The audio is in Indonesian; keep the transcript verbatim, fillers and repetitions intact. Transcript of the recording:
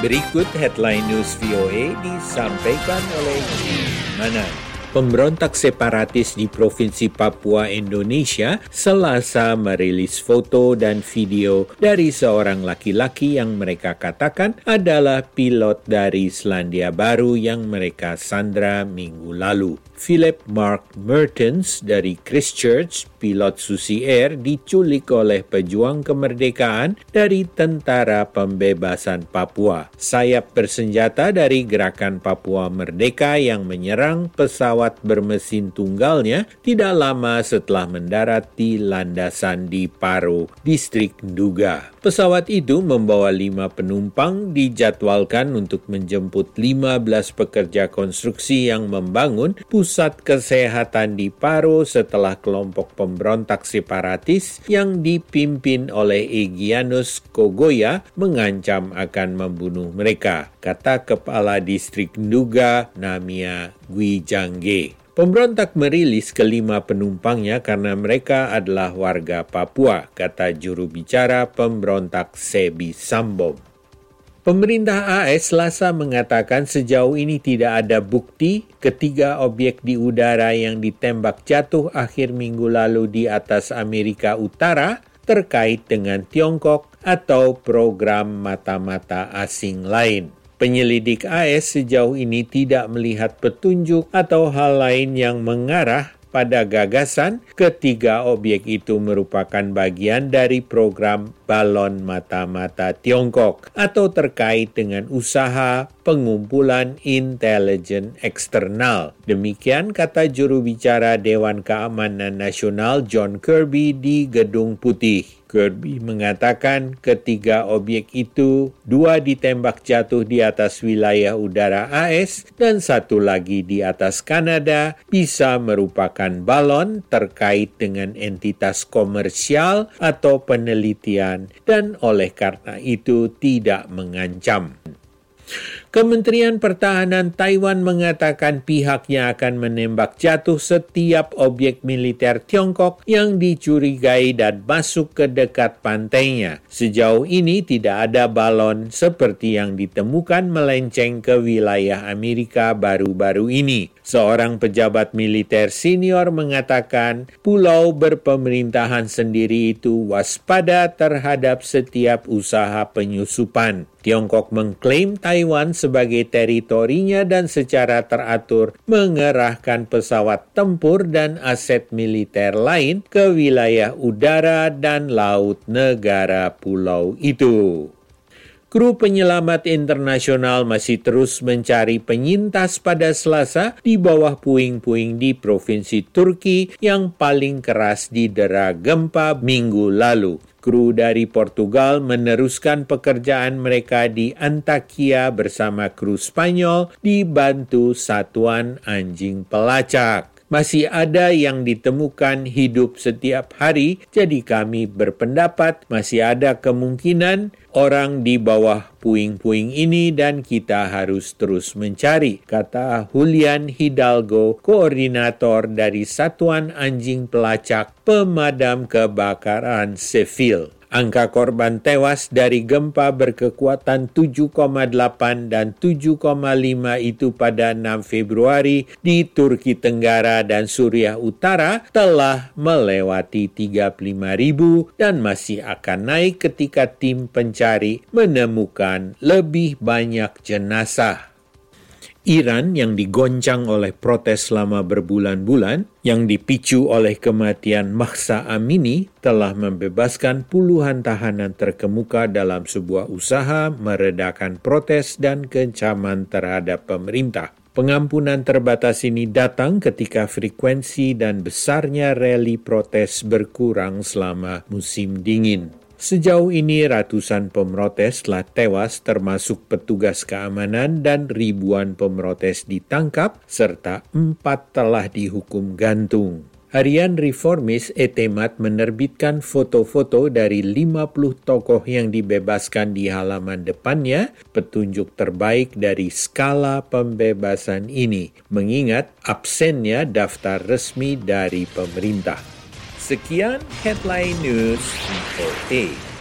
Berikut headline news V O A disampaikan oleh Manan. Pemberontak separatis di Provinsi Papua, Indonesia, Selasa merilis foto dan video dari seorang laki-laki yang mereka katakan adalah pilot dari Selandia Baru yang mereka sandra minggu lalu. Philip Mark Mertens dari Christchurch, pilot Susi Air, diculik oleh pejuang kemerdekaan dari Tentara Pembebasan Papua. Sayap bersenjata dari Gerakan Papua Merdeka yang menyerang pesawat bermesin tunggalnya tidak lama setelah mendarat di landasan di Paro, distrik Nduga. Pesawat itu membawa lima penumpang dijadwalkan untuk menjemput lima belas pekerja konstruksi yang membangun pusat kesehatan di Paro setelah kelompok pemberontak separatis yang dipimpin oleh Egyanus Kogoya mengancam akan membunuh mereka, kata Kepala Distrik Nduga Namia Gwijangge. Pemberontak merilis kelima penumpangnya karena mereka adalah warga Papua, kata juru bicara pemberontak Sebi Sambom. Pemerintah A S Selasa mengatakan sejauh ini tidak ada bukti ketiga objek di udara yang ditembak jatuh akhir minggu lalu di atas Amerika Utara terkait dengan Tiongkok atau program mata-mata asing lain. Penyelidik A S sejauh ini tidak melihat petunjuk atau hal lain yang mengarah pada gagasan ketiga objek itu merupakan bagian dari program balon mata-mata Tiongkok atau terkait dengan usaha pengumpulan intelijen eksternal. Demikian kata juru bicara Dewan Keamanan Nasional John Kirby di Gedung Putih. Kirby mengatakan ketiga objek itu, dua ditembak jatuh di atas wilayah udara A S dan satu lagi di atas Kanada, bisa merupakan balon terkait dengan entitas komersial atau penelitian dan oleh karena itu tidak mengancam. Kementerian Pertahanan Taiwan mengatakan pihaknya akan menembak jatuh setiap objek militer Tiongkok yang dicurigai dan masuk ke dekat pantainya. Sejauh ini tidak ada balon seperti yang ditemukan melenceng ke wilayah Amerika baru-baru ini. Seorang pejabat militer senior mengatakan pulau berpemerintahan sendiri itu waspada terhadap setiap usaha penyusupan. Tiongkok mengklaim Taiwan sebagai teritorinya dan secara teratur mengerahkan pesawat tempur dan aset militer lain ke wilayah udara dan laut negara pulau itu. Kru penyelamat internasional masih terus mencari penyintas pada Selasa di bawah puing-puing di provinsi Turki yang paling keras didera gempa minggu lalu. Kru dari Portugal meneruskan pekerjaan mereka di Antakya bersama kru Spanyol dibantu satuan anjing pelacak. Masih ada yang ditemukan hidup setiap hari, jadi kami berpendapat masih ada kemungkinan orang di bawah puing-puing ini dan kita harus terus mencari, kata Julian Hidalgo, koordinator dari Satuan Anjing Pelacak Pemadam Kebakaran Seville. Angka korban tewas dari gempa berkekuatan tujuh koma delapan dan tujuh koma lima itu pada enam Februari di Turki Tenggara dan Suriah Utara telah melewati tiga puluh lima ribu dan masih akan naik ketika tim pencari menemukan lebih banyak jenazah. Iran yang digoncang oleh protes selama berbulan-bulan yang dipicu oleh kematian Mahsa Amini telah membebaskan puluhan tahanan terkemuka dalam sebuah usaha meredakan protes dan kecaman terhadap pemerintah. Pengampunan terbatas ini datang ketika frekuensi dan besarnya rally protes berkurang selama musim dingin. Sejauh ini ratusan pemrotes telah tewas termasuk petugas keamanan dan ribuan pemrotes ditangkap serta empat telah dihukum gantung. Harian Reformis Etemat menerbitkan foto-foto dari lima puluh tokoh yang dibebaskan di halaman depannya, petunjuk terbaik dari skala pembebasan ini, mengingat absennya daftar resmi dari pemerintah. Sekian Headline News V O A.